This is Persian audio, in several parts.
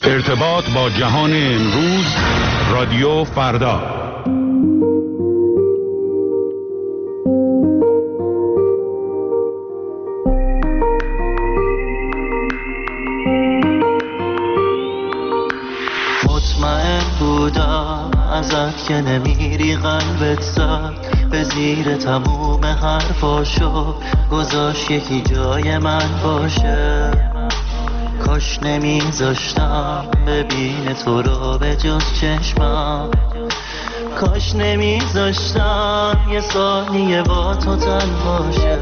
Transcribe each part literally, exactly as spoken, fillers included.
ارتباط با جهان امروز، رادیو فردا. مطمئن بودم ازت که نمیری، قلبت زد به زیر تموم حرفاشو، گذاشت یکی جای من باشه. کاش نمیذاشتم ببین تو رو به جز چشمم، کاش نمیذاشتم یه ثانیه با تو تن باشه.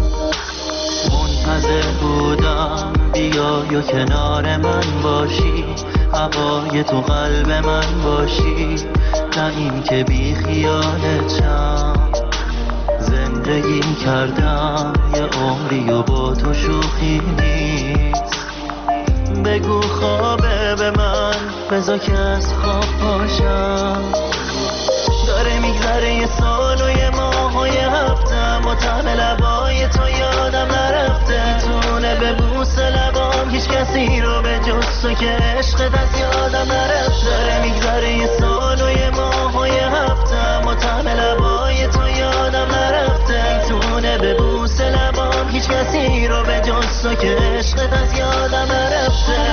منتظر بودم بیای و کنار من باشی، هوای تو قلب من باشی، نه این که بی خیالتم. زندگی کردم یه عمری و با تو شوخی نیست. بگو خوابه به من، بذار که از خواب پاشم. داره میگذره یه سال و یه ماه و یه هفتم و طعم لبای تو یادم نرفته. تونه به بوس لبام هیچ کسی رو به جز تو که عشقت از یادم نرفته. داره میگذره یه سال و یه ماه و یه هفتم و طعم لبای تو یادم نرفته. تونه به بوس لبام هیچ کسی رو به جز تو که عشقت از یادم نرفته.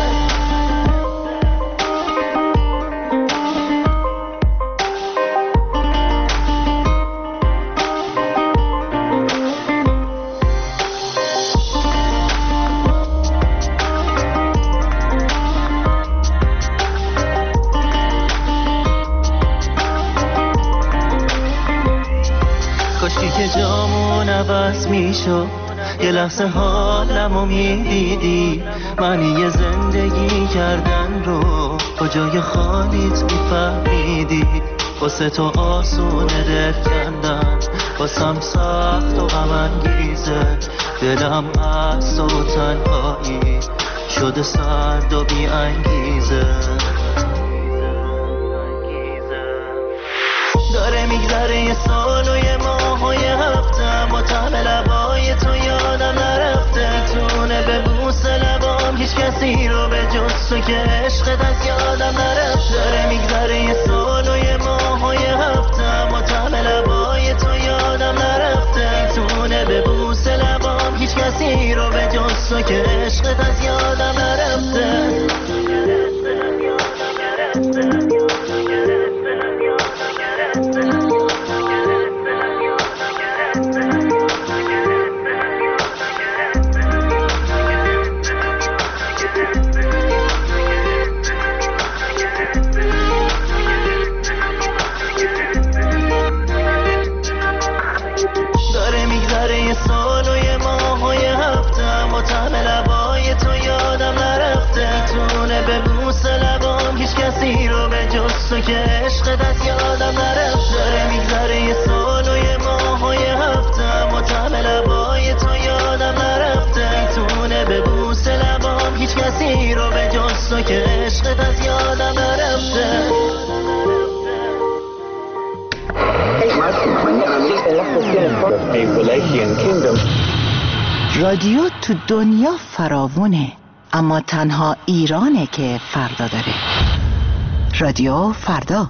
که جامون عوض میشد، یه لحظه حالمو میدیدی. معنی یه زندگی کردن رو کجای خالیت میفهمیدی. واسه تو آسونه دل کندن، واسم سخت و غم انگیزه. دلم از تو تنهایی شده سرد و بی انگیزه. داره میگذره یه سال و یه ماه و یه هفتم و طعم لبای تو یادم نرفته. تونه به بوس لبام هیچ کسی رو به جز تو که عشقت از یادم نرفته. داره میگذره یه سال و یه ماه و یه هفتم و طعم لبای تو یادم نرفته. تونه به بوس لبام هیچ کسی رو به جز تو که عشقت از یادم نرفته. داره میگذره یه سال و یه ماه و یه هفتم و طعم لبای تو یادم نرفته. تونه به بوس لبام هیچ کسی رو به جز تو که عشقت از یادم نرفته. داره میگذره یه سال و یه ماه و یه هفتم و طعم لبای تو یادم نرفته. تونه به بوس لبام هیچ کسی رو به جز تو که عشقت از یادم نرفته. رادیو تو دنیا فراوونه، اما تنها ایرانه که فردا داره. رادیو فردا.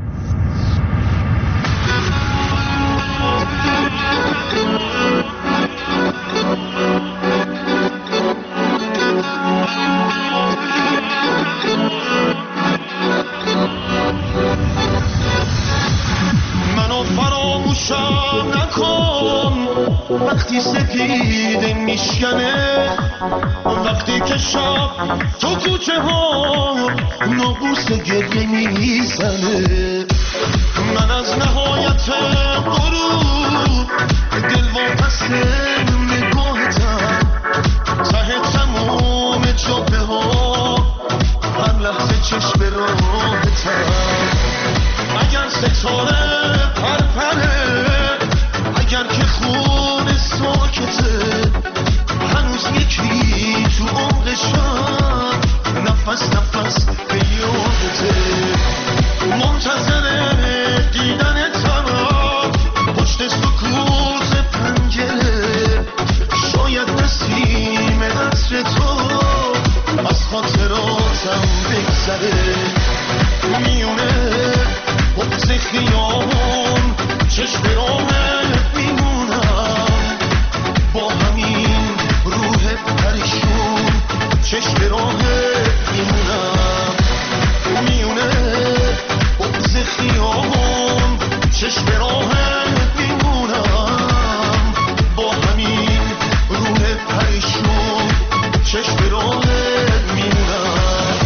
منو فراموشم نکن وقتی سپیده میشکنه، وقتی که شب تو کوچه ها نبوس گریه میزنه. من از نهایت غروب دل واپس نگاهتم، ته تموم جاده ها هر لحظه چشم راهتم. اگر ستاره پرپره، اگر که خون ساکته، هنوز یکی تو عمقشم نفس نفس به یادته. منتظر دیدنتم پشت سکوت پنجره، شاید نسیم عطر تو از خاطراتم بگذره. بگذره میونه بغض خیابون چشم راهت میمونم با همین روح پریشون چشم راهت میمونم میونه بغض خیابون چشم راهت میمونم با همین روح پریشون چشم راهت میمونم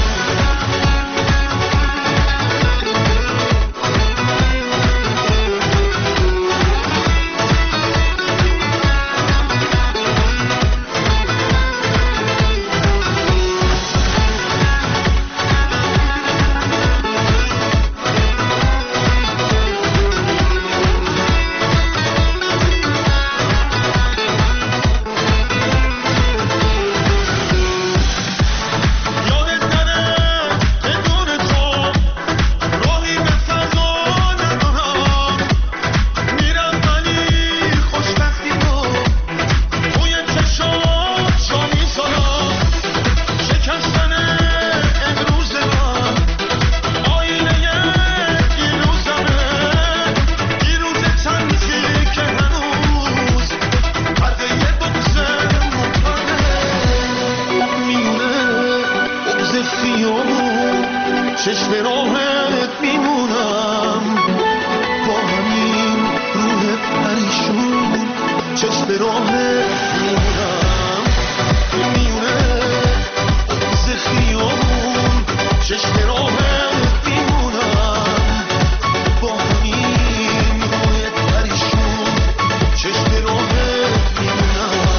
چشم راهت میمونم با همین روح پریشون چشم راهت میمونم میونه بغض خیابون چشم راهت میمونم با همین روح پریشون چشم راهت میمونم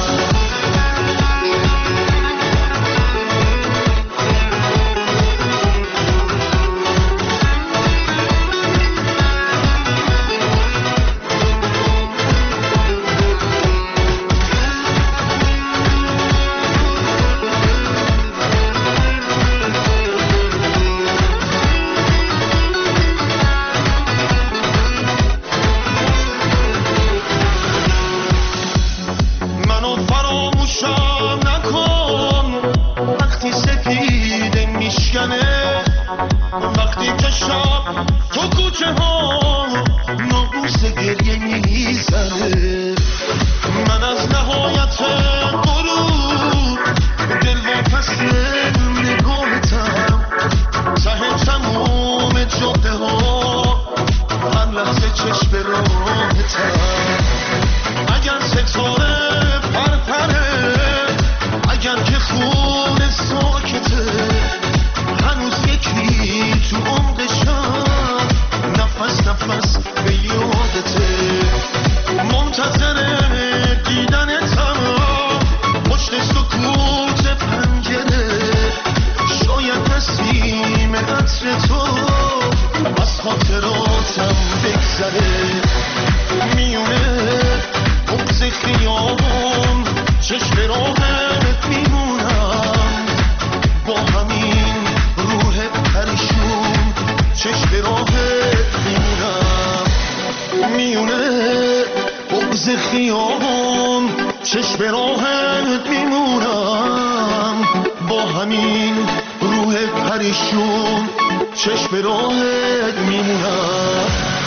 وقتی که شب تو کوچه ها ناقوس گریه میزنه من از نهایت غروب دل واپس نگاهتم ته تموم جاده ها هر لحظه چشم راهتم اگر ستاره پرپره اگر که خون ساکته هنوز یکی تو عمقشم نفس نفس به یادته منتظر دیدنتم پشت سکوت پنجره شاید نسیم عطر تو از خاطراتم بگذره میونه بغض خیابون چشم راهت میمونم با همین روح پریشون چشم راهت میمونم میونه بغض خیابون چشم راهت میمونم با همین روح پریشون چشم راهت میمونم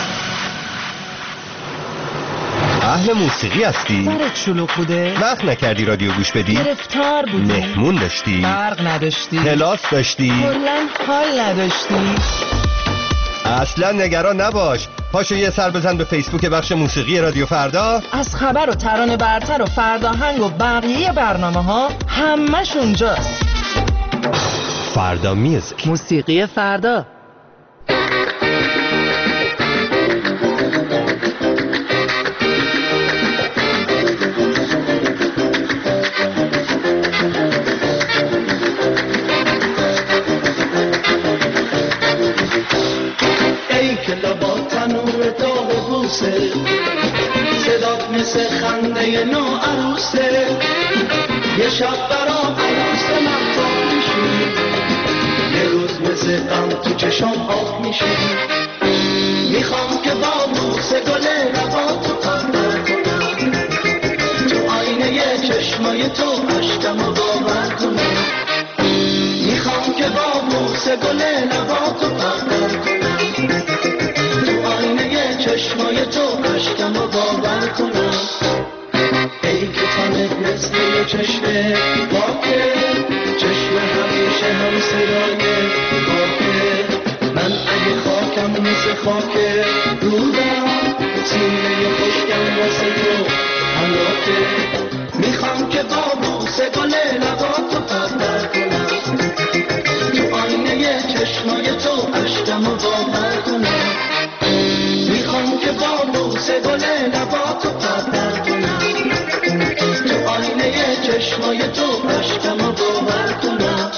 اهل موسیقی هستی؟ سرت شلوغ بوده؟ وقت نکردی رادیو گوش بدی؟ گرفتار بودی؟ مهمون داشتی؟ برق نداشتی؟ کلاس داشتی؟ کلاً حال نداشتی؟ اصلا نگران نباش، پاشو یه سر بزن به فیسبوک بخش موسیقی رادیو فردا. از خبر و ترانه برتر و فرداهنگ و بقیه برنامه ها همش اونجاست. فردا میوزیک، موسیقی فردا. صدات مثل خنده نو عروسه یه شب برام عروس مفتاح میشی یه روز مثل غم تو چشم آب میشی میخوام که با بوسه گل لباتو قطع کنم تو آینه چشمای تو عشقمو باور کنم میخوام که با بوسه بوسه گل لباتو پرپر کنم، تو آینه چشمای تو عشقمو باور کنم. ای که تنت مثل یه چشمه پاکه، چشم همیشه هم صدای پاکه. من اگه خاکم مثل خاکه رودم، سینه خشکم واسه تو حلاکه. میخوام که با بوسه گل لباتو پرپر کنم، تو آینه چشمای تو عشقمو باور کنم. میخوام که با بوسه گل لباتو پرپر کنم، تو آینه چشمای تو عشقمو باور کنم.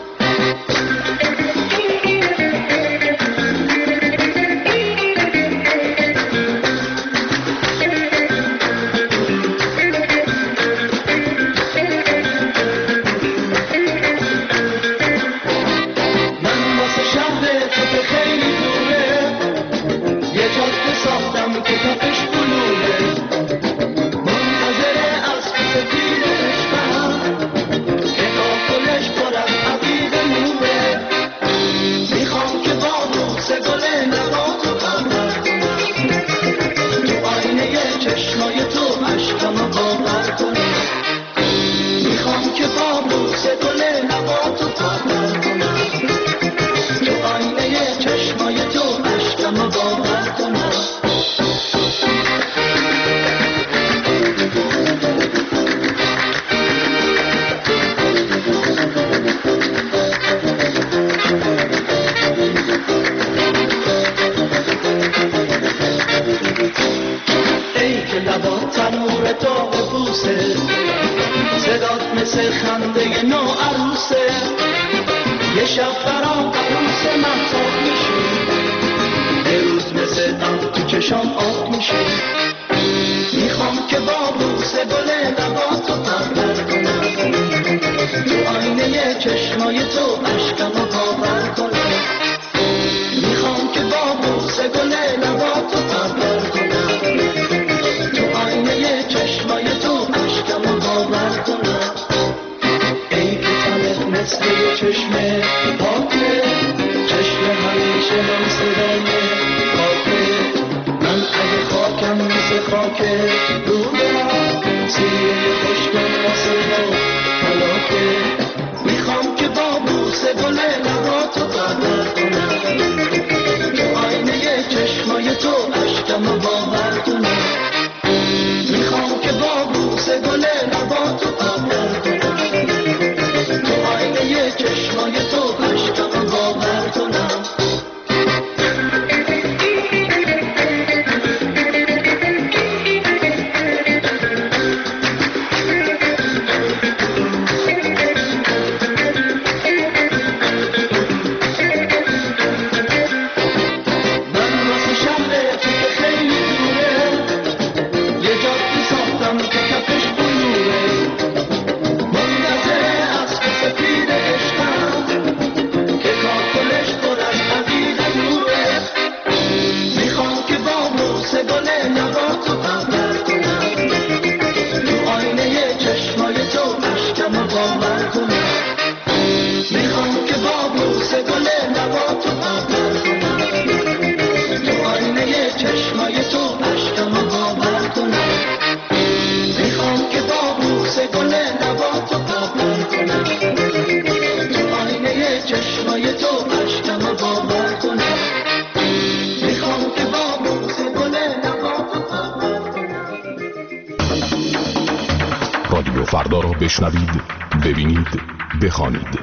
رادیو فردا را بشنوید، ببینید، بخوانید.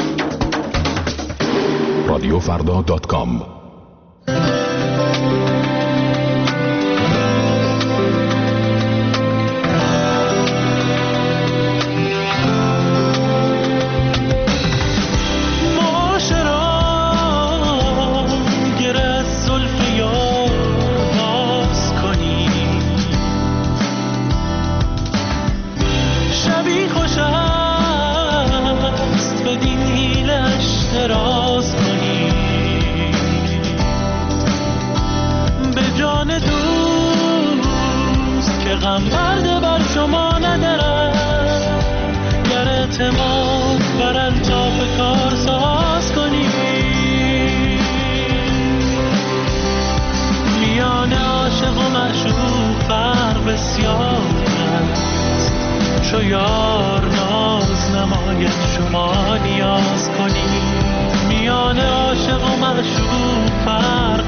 رادیو فردا دات کام. راز کنی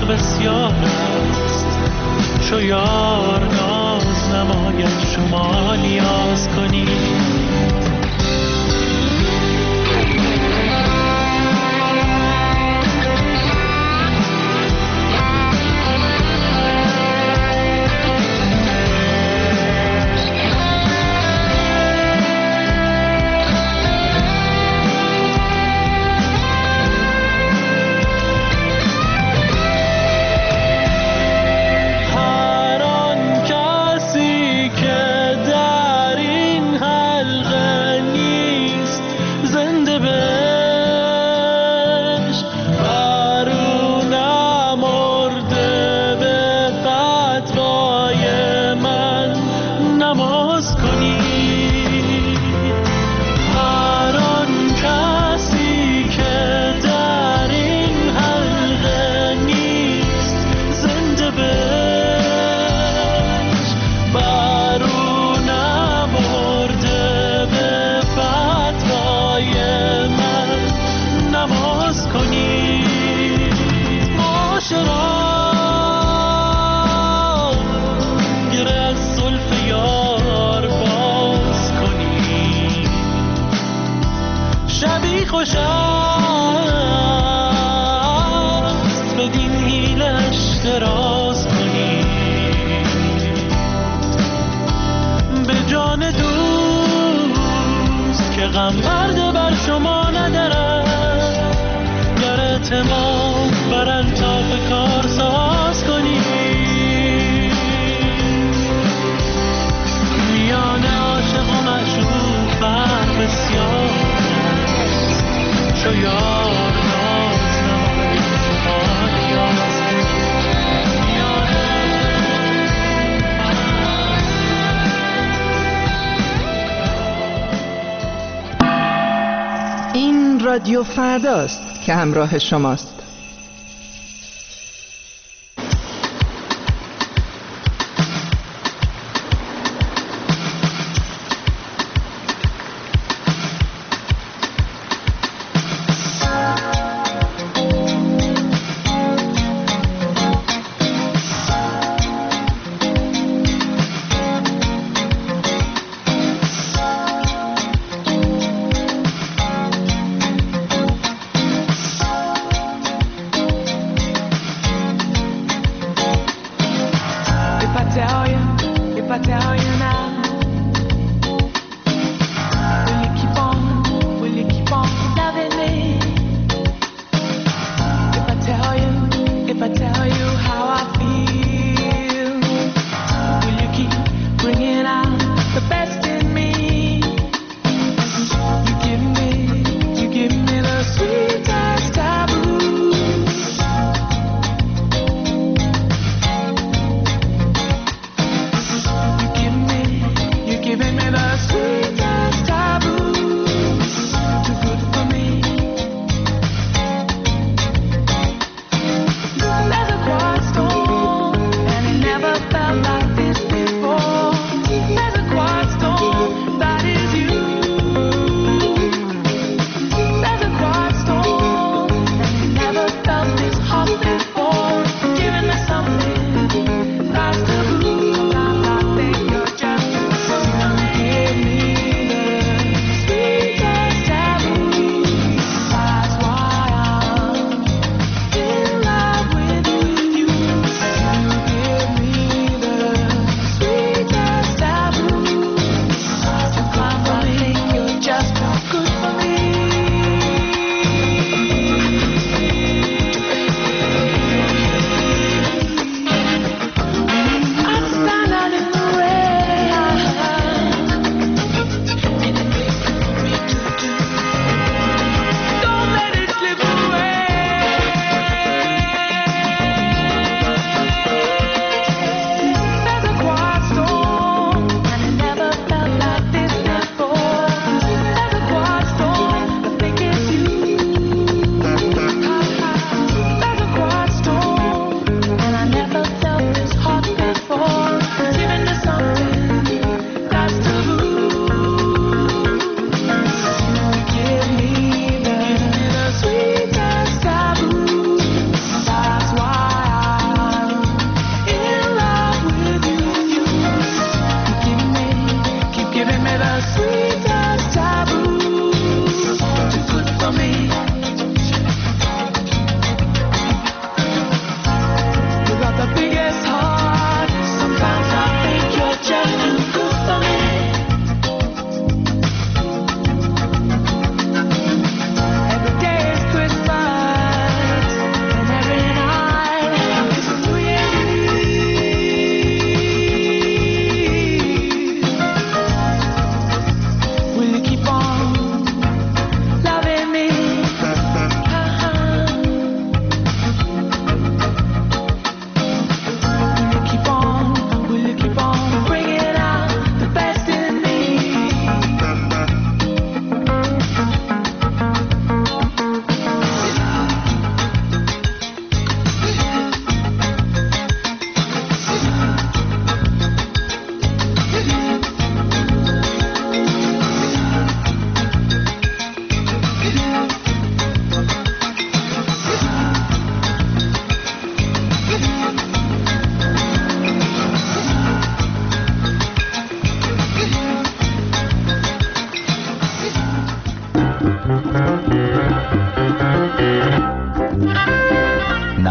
بسیار است، شو یار ناز نماید شما نیاز کنید. غم برده بر شما ندارد، گر اعتماد بر انطاف کار ساز کنید. میان عاشق و معشوق فرق بسیار است، شو یار ناز نماید شما نیاز کنید. این رادیو فرداست که همراه شماست.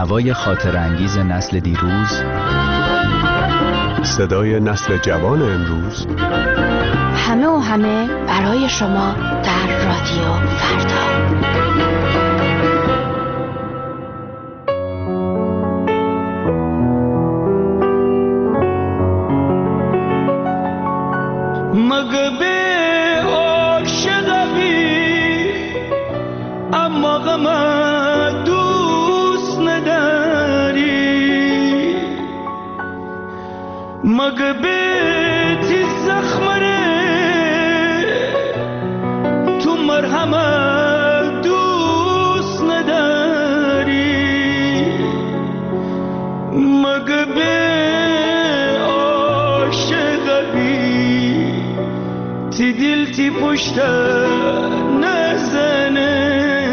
نوای خاطرانگیز نسل دیروز، صدای نسل جوان امروز، همه و همه برای شما در رادیو فردا. مگه به عاشقی اما غم دوست نداری، مگه به تی زخمره تو مرهم دوست نداری، مگه به تی دل تی پشت نزنه،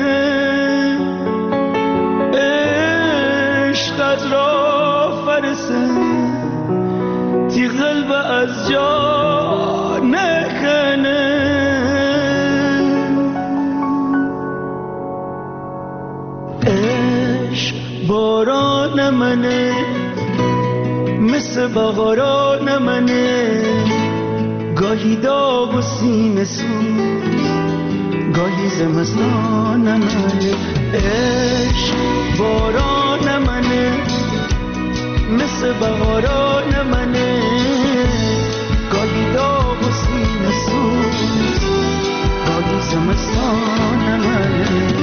عشقت را فرسه تی قلب از جا نکنه. عشق باران منه مثل بهاران منه، گاهی داغ و سینه سوز گاهی زمستان منه. عشق باران منه مثل بهاران منه، گاهی داغ و سینه سوز گاهی زمستان منه.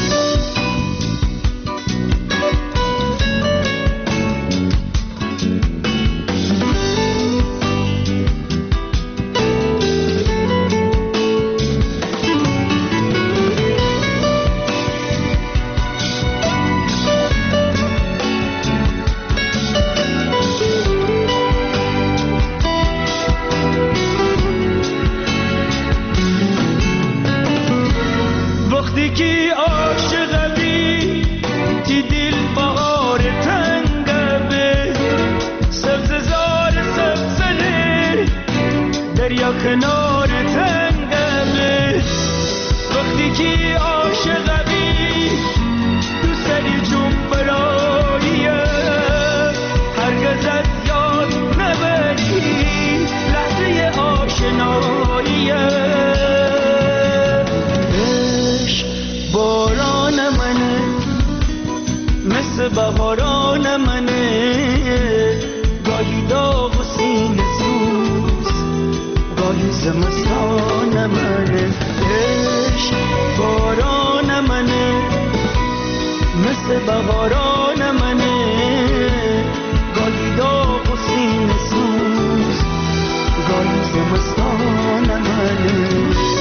کنار تنگمه وقتی که عاشقمی تو سری جون براییه، هرگز از یاد نبری لحظه آشناییه. عشق باران منه مثل بهاران منه، گاهی داغ و سینه سوز گاهی زمستان منه. عشق باران منه مثل بهاران منه، گاهی داغ و سینه سوز گاهی زمستان منه.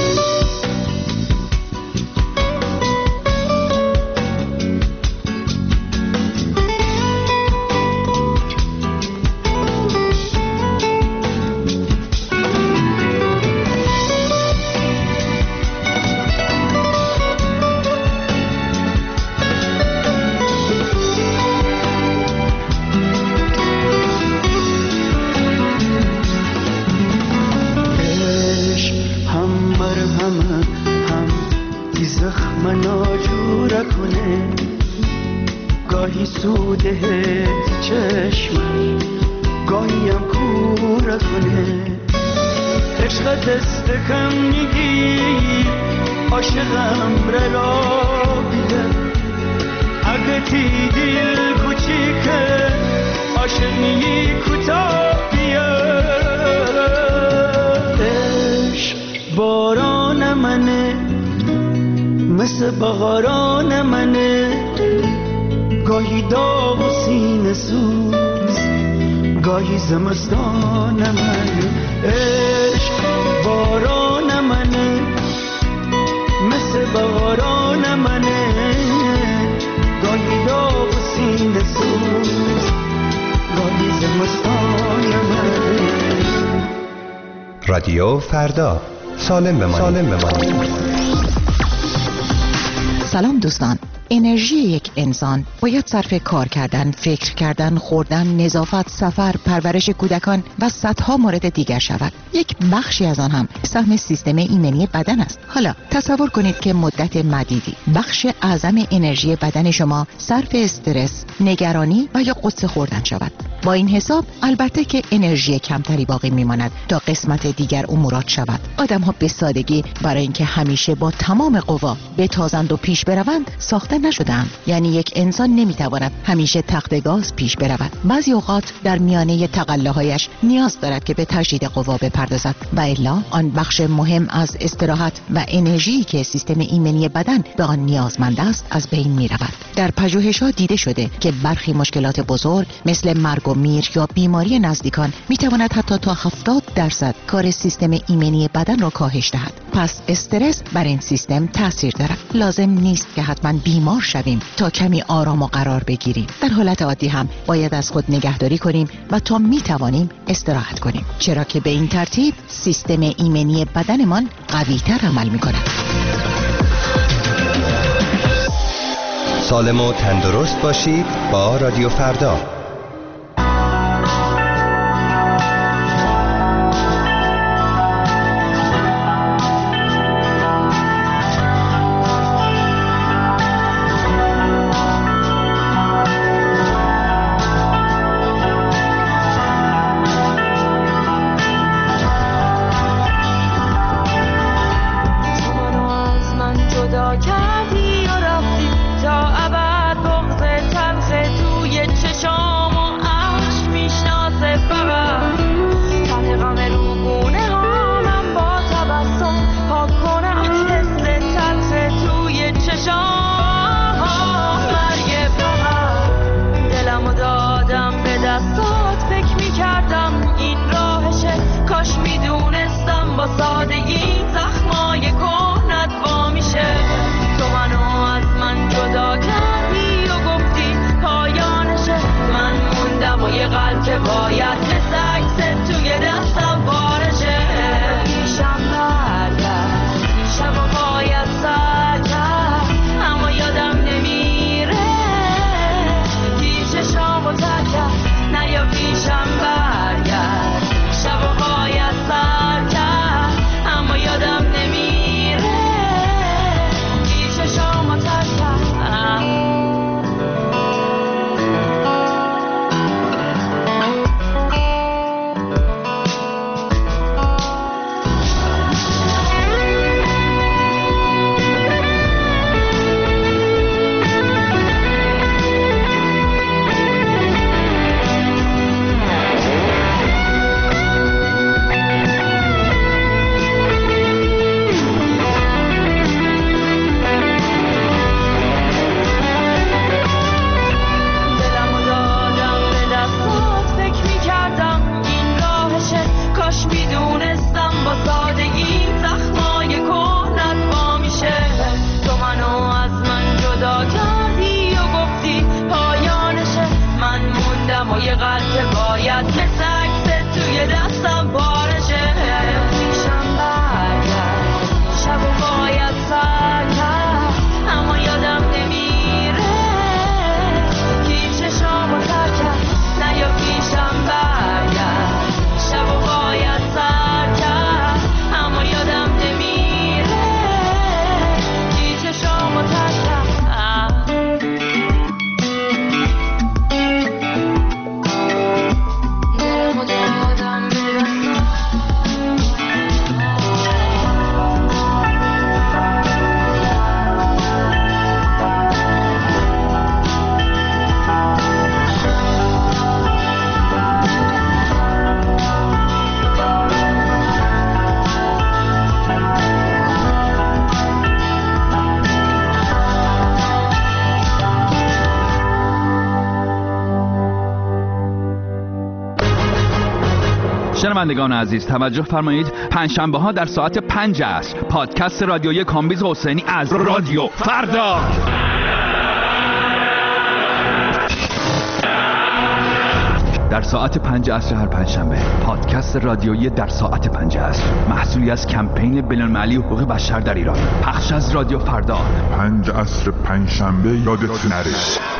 گاهی سوده چشم گاهی هم کوره کنه، عشق دست کم میگی عاشقم را بیده، اگه تی دل کوچیکه عاشق میگی کوتاه بیا. عشق باران منه مثل بهاران منه، گاهی داغ و سینه سوز گاهی زمستان منه. عشق باران منه مثل بهاران منه، گاهی داغ و سینه سوز گاهی زمستان منه. رادیو فردا، سالم بمانید. سلام دوستان، انرژی یک انسان باید صرف کار کردن، فکر کردن، خوردن، نظافت، سفر، پرورش کودکان و صدها مورد دیگر شود. یک بخشی از آن هم سهم سیستم ایمنی بدن است. حالا تصور کنید که مدت مدیدی بخش اعظم انرژی بدن شما صرف استرس، نگرانی و یا قصه خوردن شود. با این حساب البته که انرژی کمتری باقی میماند تا قسمت دیگر امورات شود. آدم ها به سادگی برای اینکه همیشه با تمام قوا بتازند و پیش بروند ساخته نشدند. یعنی یک انسان نمیتواند همیشه تخت گاز پیش برود. بعضی اوقات در میانه تقلاهایش نیاز دارد که به تجدید قوا بپردازد و الا آن بخش مهم از استراحت و انرژی که سیستم ایمنی بدن به آن نیازمند است از بین میرود. در پژوهش‌ها دیده شده که برخی مشکلات بزرگ مثل مرگ و میر یا بیماری نزدیکان میتواند حتی تا هفتاد درصد کار سیستم ایمنی بدن را کاهش دهد. پس استرس بر این سیستم تاثیر دارد. لازم نیست که حتما بیمار شویم تا کمی آرام و قرار بگیریم. در حالت عادی هم باید از خود نگهداری کنیم و تا میتوانیم استراحت کنیم، چرا که به این ترتیب سیستم ایمنی بدنمان قوی‌تر عمل میکند. سالم و تندرست باشید با رادیو فردا. شنوندگان عزیز توجه فرمایید، پنجشنبه ها در ساعت پنج عصر پادکست رادیویی کامبیز حسینی از رادیو فردا. در ساعت پنج عصر هر پنجشنبه. پادکست رادیویی در ساعت پنج عصر، محصولی از کمپین بین‌المللی حقوق بشر در ایران. پخش از رادیو فردا. پنج عصر پنجشنبه یادت نره.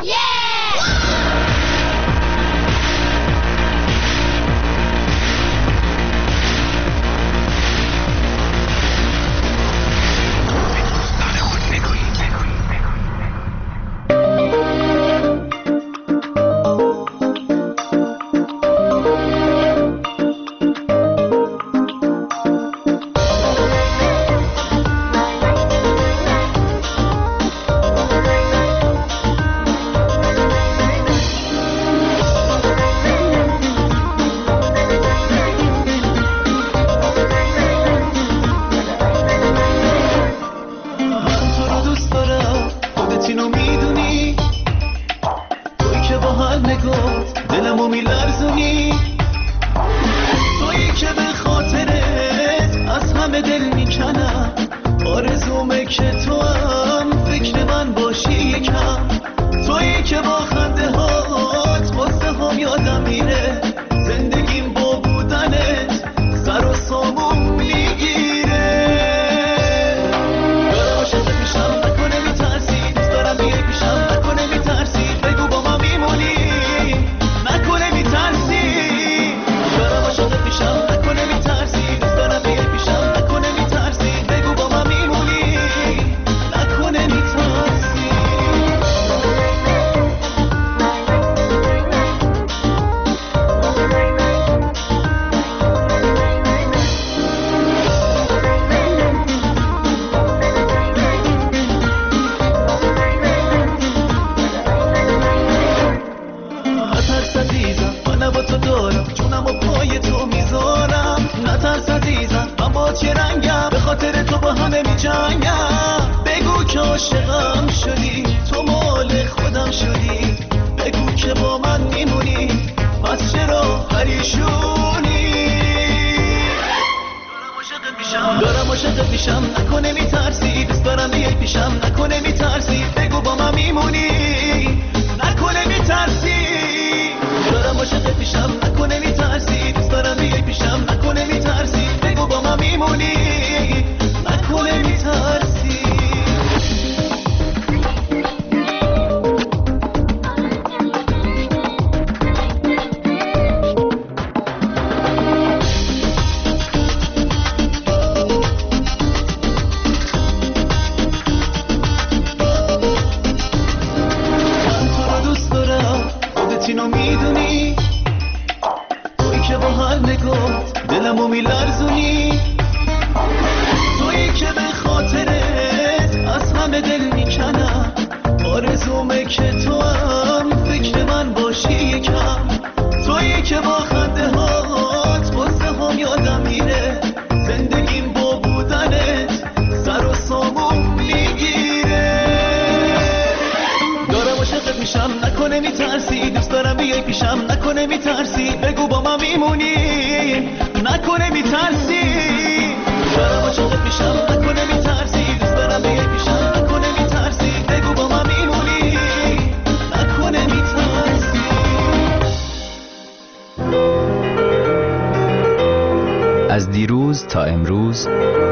از دیروز تا امروز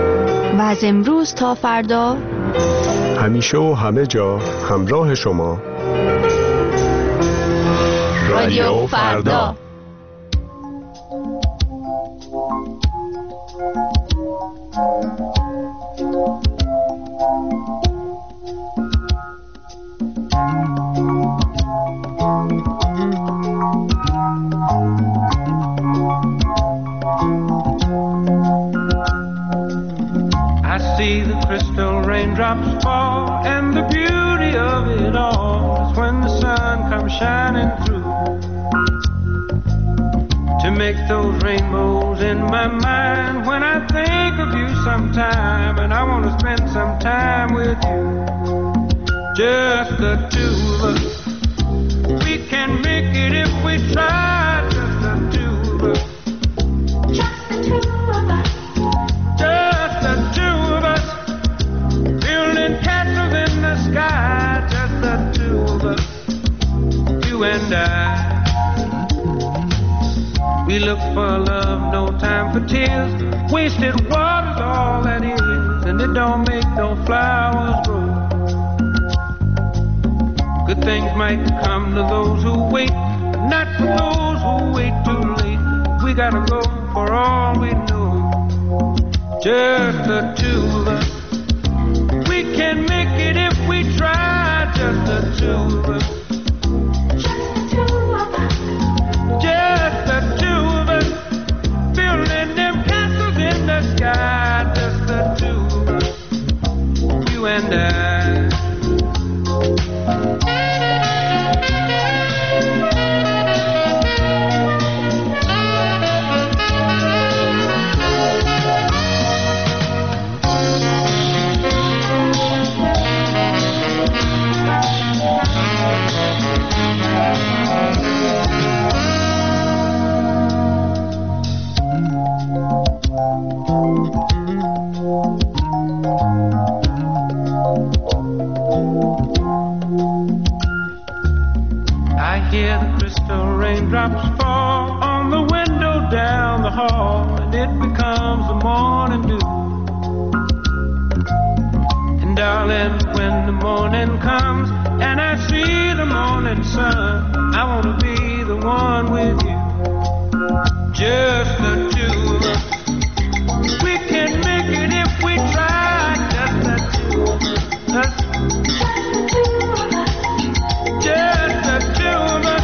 و از امروز تا فردا، همیشه و همه جا همراه شما. رادیو فردا. See the crystal raindrops fall, and the beauty of it all is when the sun comes shining through to make those rainbows in my mind. When I think of you sometime, and I want to spend some time with you, just the two of us. We can make it if we try, just the two of us. Just the two of us. Just the two of us. Building castles in the sky, just the two of us. You and I. look for love, no time for tears. Wasted water's all that is, and it don't make no flowers grow. Good things might come to those who wait, but not for those who wait too late. We gotta go for all we know, just the two of us. We can make it if we try, just the two of us. Just the two of us, building them castles in the sky. Just the two of us, you and I. Raindrops fall on the window down the hall, and it becomes the morning dew. And darling, when the morning comes and I see the morning sun, I want to be the one with you, just the two of us. We can make it if we try, just the two of us. Just the two of us.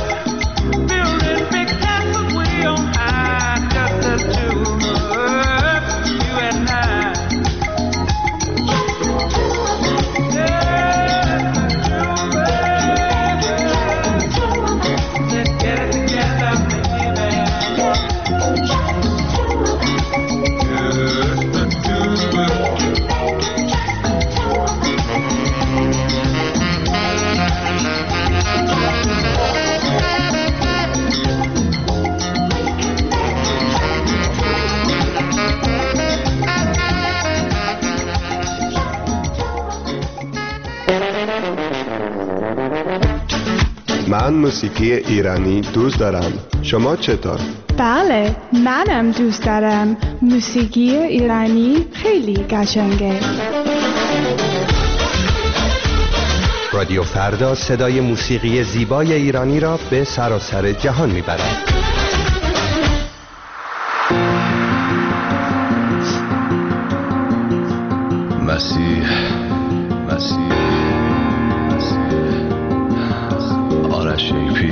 من موسیقی ایرانی دوست دارم. شما چطور؟ بله، منم دوست دارم. موسیقی ایرانی خیلی قشنگه. رادیو فردا صدای موسیقی زیبای ایرانی را به سراسر جهان میبرد. مسیح مسیح آرش ایپی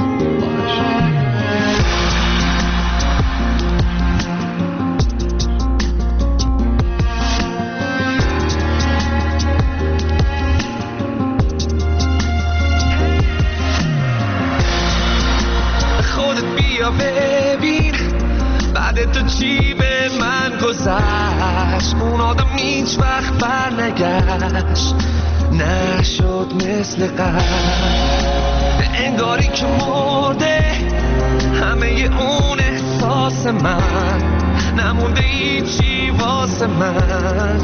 خودت بیا ببین بعد تو چی به من گذشت. اون آدم هیچ وقت بر نگشت، نشد مثل قبل، انگاری که مرده همه اون احساس من، نمونده هیچی واسه من.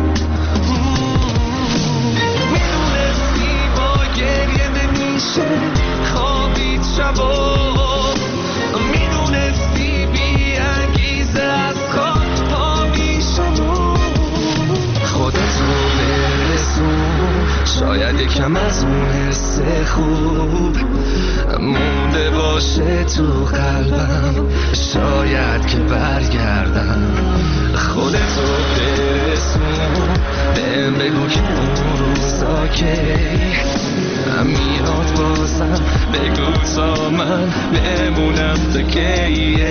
میدونستی با گریه نمیشه خوابید شبا، میدونستی بی انگیزه از خواب پا میشم. خودتو برسون، شاید یکم از اون حس خوب مونده باشه تو قلبم، شاید که برگردم. خودتو برسون، بهم بگو که اون روزا که میاد بازم، بگو تا من بمونم تا کی.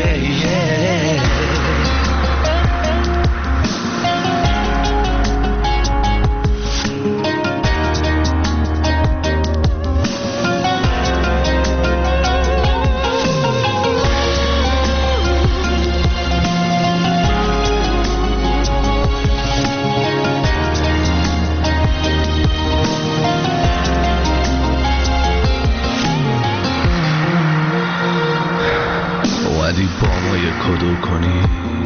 کدو کنی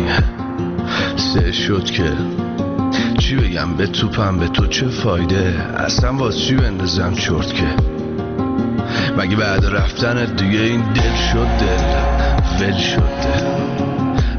سه شد که چی بگم به توپم، به تو چه فایده، اصلا واسه چی بندازم چرت که مگه بعد رفتن دیگه این دل شد دل ول شد دل.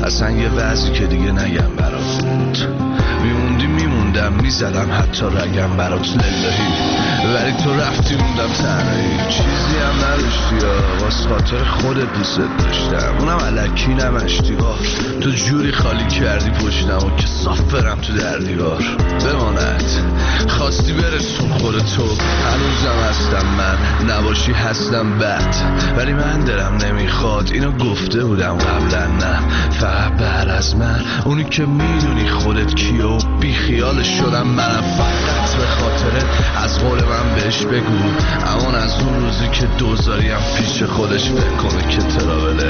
اصلا یه وضعی که دیگه نگم برات بود. میموندی میموندم میزدم حتی رگم برات للهی، ولی تو رفتی موندم تنهایی. چیزی هم نداشتی یا واسه خاطر خودت دوست داشتم، اونم الکی نمشتی ها. تو جوری خالی کردی پشتم و که صاف برم تو در دیوار. بماند خواستی برسون خودت تو، هنوزم هستم من، نباشی هستم بد، ولی من دلم نمیخواد اینو گفته بودم قبلا. نه فقط بعد از من اونی که میدونی خودت کیه و بی خیالش شدم منم، فقط به خاطر از قول من بهش بگو. امان از اون روزی که دوزاریم پیش خودش فکر کنه که تراوله.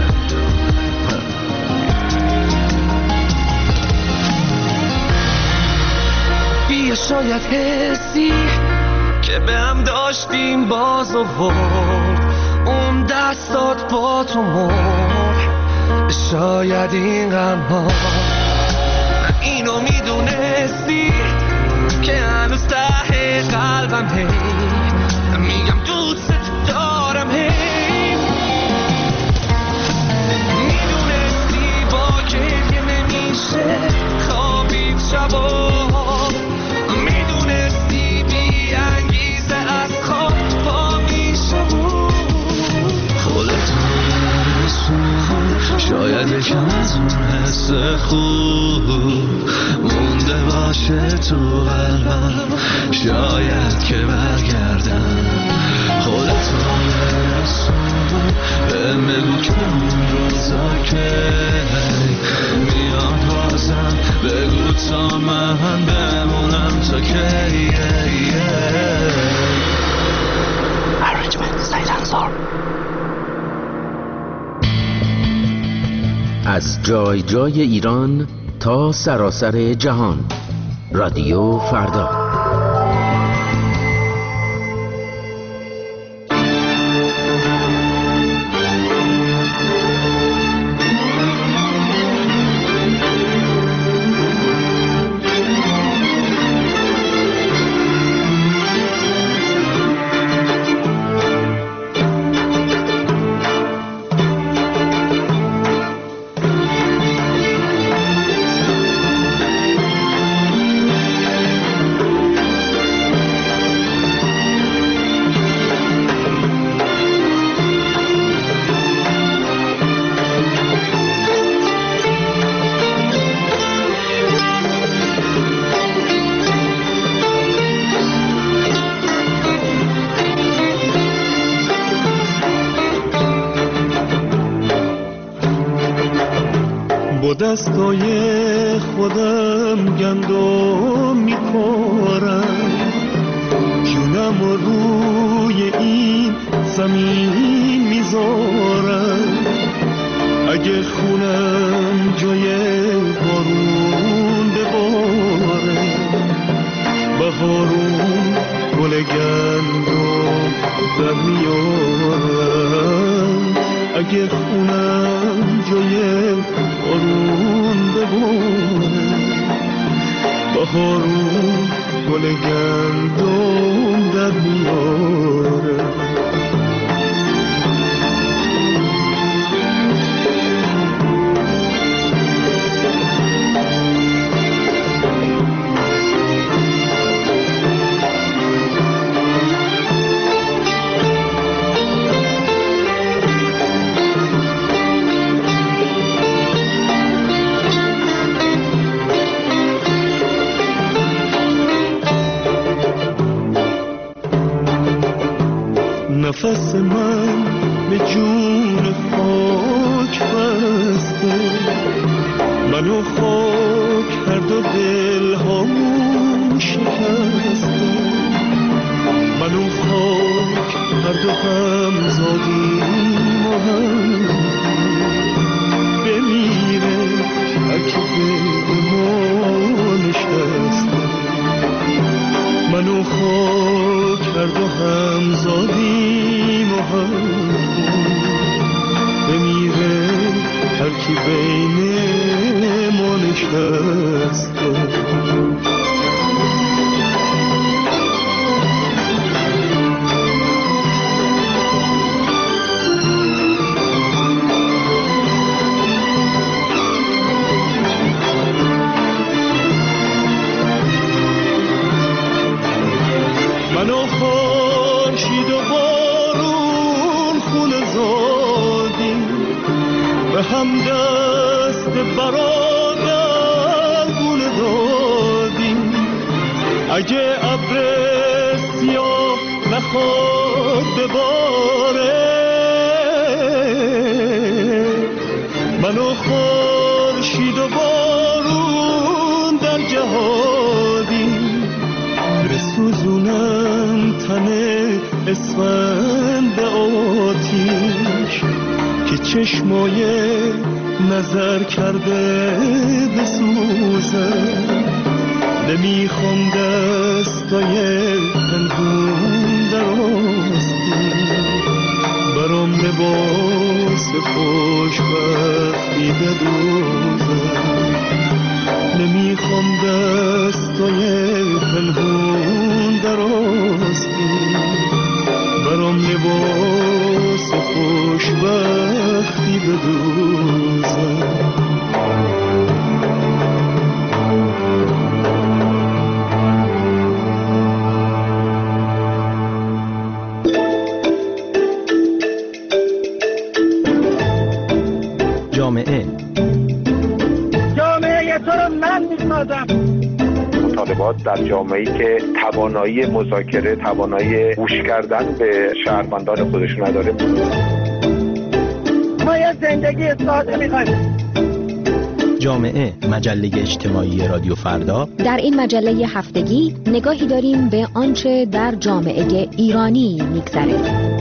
بیا شاید حسی که به هم داشتیم باز آورد، اون دستات با تو مرد. شاید این غم ها اینو میدونستی که هنوز ته قلبم هی میگم دوست دارم، هی میدونستی با که نمیشه خوابید شبا، میدونستی بی انگیزه از خواب پا میشم. خودت شاید یکم از اون حس خوب مونده باشه تو قلبم، شاید که برگردم. خودت رو برسون بهم بگو که اون روزا که میاد بازم، بگو تا من بمونم تا کی. Arrangement Silencer. از جای جای ایران تا سراسر جهان، رادیو فردا. دستای خودم گندم میخورم، جونم روی این زمین میذارم. اگه خونم جای بارون بباره، بهارون گل گندم در میارم. اگه خونم جای بارون بباره، بهارون گل گندم در میاره. نفس من به جون خاک بسته، منو خاک هر دو دل هامون شکسته. منو خاک هر دو هم زادیم و هم بمیره هرکی به ما نشسته. منو خاک هر دو هم زادیم و هم بمیره هرکی بین ما نشسته. بارون خونه زادیم، به هم دست برادر گونه دادیم. اگه ابر سیاه نخواد بباره، منو خورشید و بارون در جهادیم. بسوزونم تن اسفند آتیش که چشمای نظر کرده بسوزم. نمیخوام دستای پنهون در آستین، برام لباس خوشبختی بدوزم. نمیخوام دستای پنهون در آستین، برام لباس خوشبختی بدوزم. جامعه جامعه تو رو من میسازم. مطالبات در جامعه‌ای که توانایی مذاکره، توانایی گوش کردن به شهروندان خودش نداره. ما یه زندگی ساده می‌خوایم. جامعه، مجله اجتماعی رادیو فردا. در این مجله هفتگی نگاهی داریم به آنچه در جامعه ایرانی می‌گذره.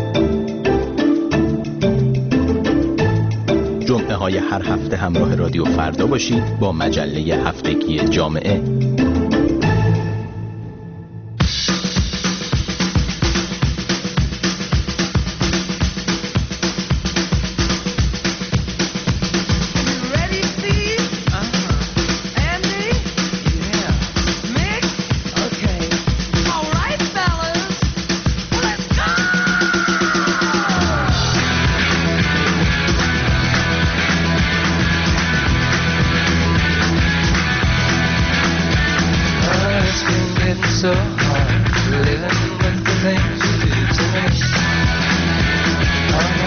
جمعه های هر هفته همراه رادیو فردا باشید با مجله هفتگی جامعه. So hard living with the things you do to me. Oh no,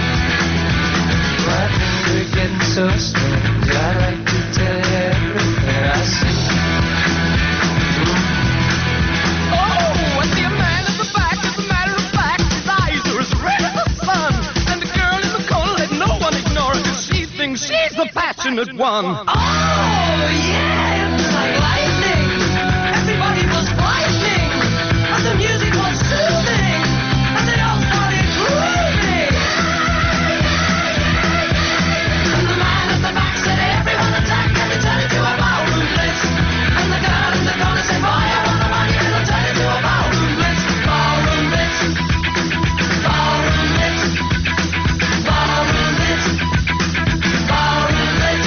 my things are getting so strange. I'd like to tell you everything I see. Oh, I see a man at the back. As a matter of fact, his eyes are as red as the sun, and the girl in the corner let no one ignore her 'cause she thinks she's the passionate one. Oh yeah, it's like lightning. Everybody was frightening, and the music was soothing, and they all started grooving. And the man at the back said, everyone attack, and he turned into a ballroom blitz. And the girl in the corner said, boy, I want the money, and it'll turn into a ballroom blitz. Ballroom blitz, ballroom blitz, ballroom blitz, ballroom blitz.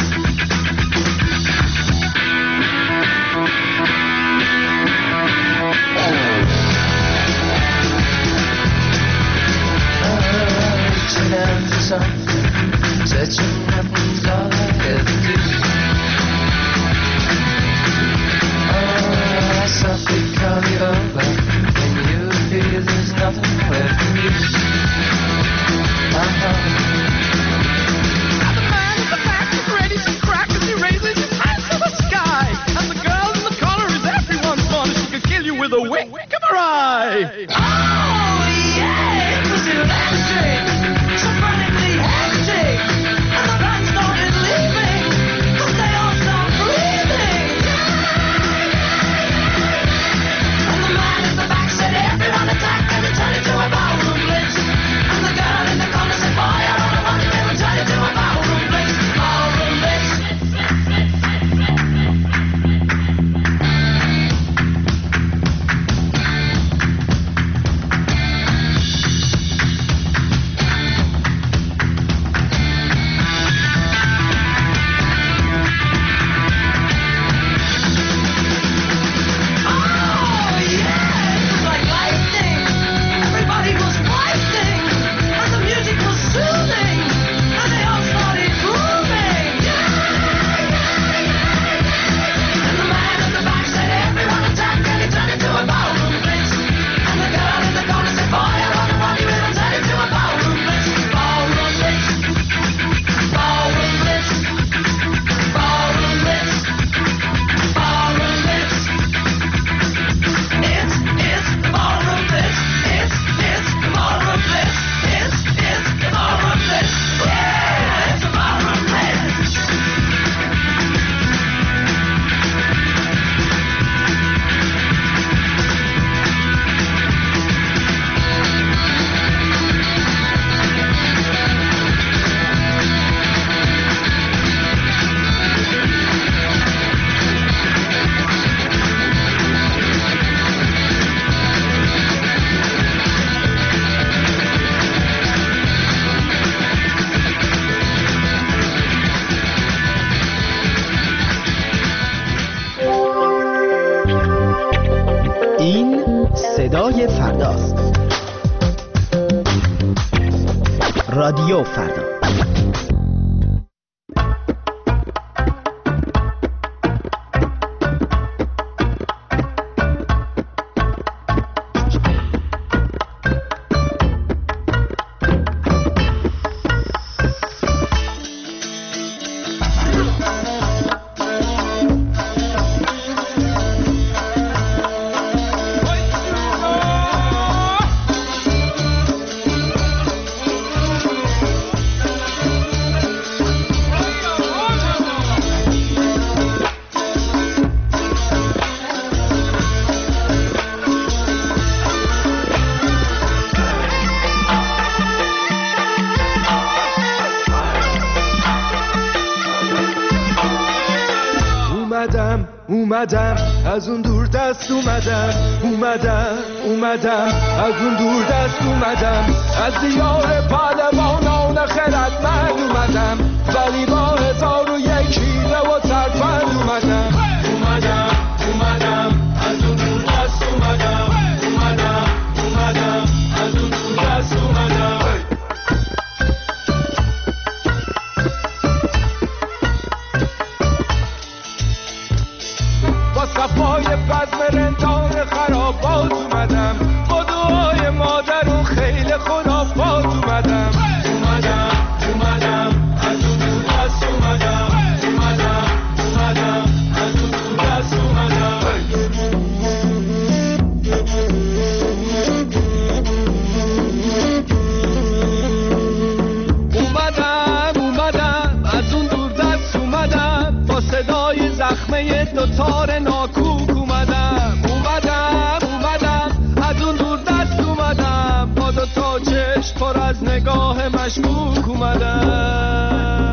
Down to something, touching nothing's all I ever do. Oh, I softly call you over, and you feel there's nothing left for you. Uh-huh. Now the man in the back is ready to crack as he raises his hands to the sky, and the girl in the corner is everyone's fun. She could kill you with a wink of her eye. Oh yeah, it was electric. So frantically hectic, and the رادیو فردا. اومدم از اون دور دست اومدم اومدم اومدم از اون دور دست اومدم از دیار پهلوانان خردمند اومدم ولی با هزار و یک حیله و ترفند اومدم اومدم اومدم از اون دور دست اومدم اومدم اومدم از اون دور دست اومدم صفای بزم رندان خرابات اومدم با دعای مادر و خیل خرافات اومدم اومدم اومدم از اون دور دست اومدم اومدم اومدم از اون دور دست اومدم اومدم اومدم از اون دور دست اومدم با صدای زخمه دوتار ناکوک اومدم اومدم اومدم از اون دور دست اومدم با دو تا چشم پر از نگاه مشکوک اومدم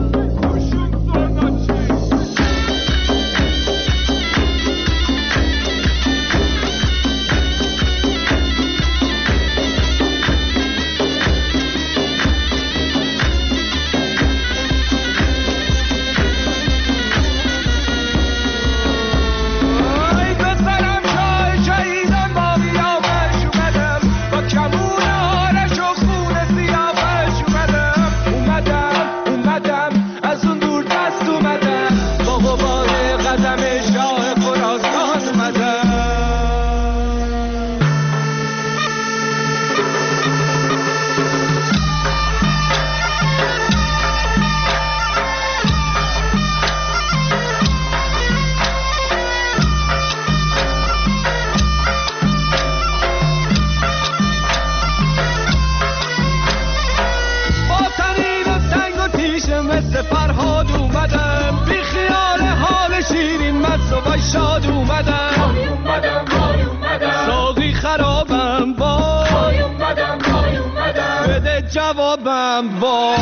فرهاد اومدم بی خیال حال شیرین مست و شاد اومدم وای اومدم وای اومدم ساقی خرابم وای اومدم وای اومدم بده جوابم وای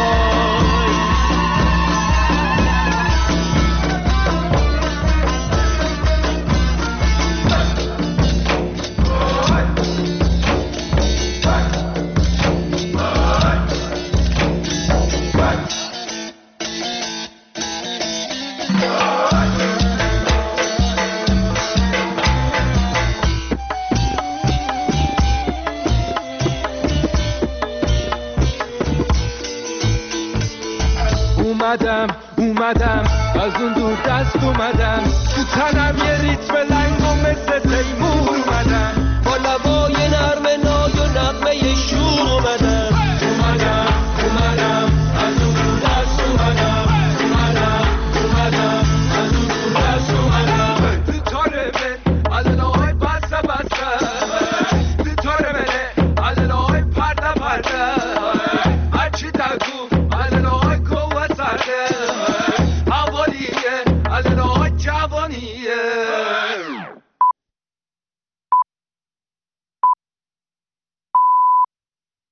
اومدم اومدم از اون دور دست اومدم تو تنم یه ریتم لنگ و مثل تیمور اومدم با لبای نرم ناز و نغمه شور اومدم اومدم اومدم از اون دور دست اومدم اومدم اومدم از اون دور دست اومدم ستاره من علالای بسته بسته ستاره منه علالای پرده پرده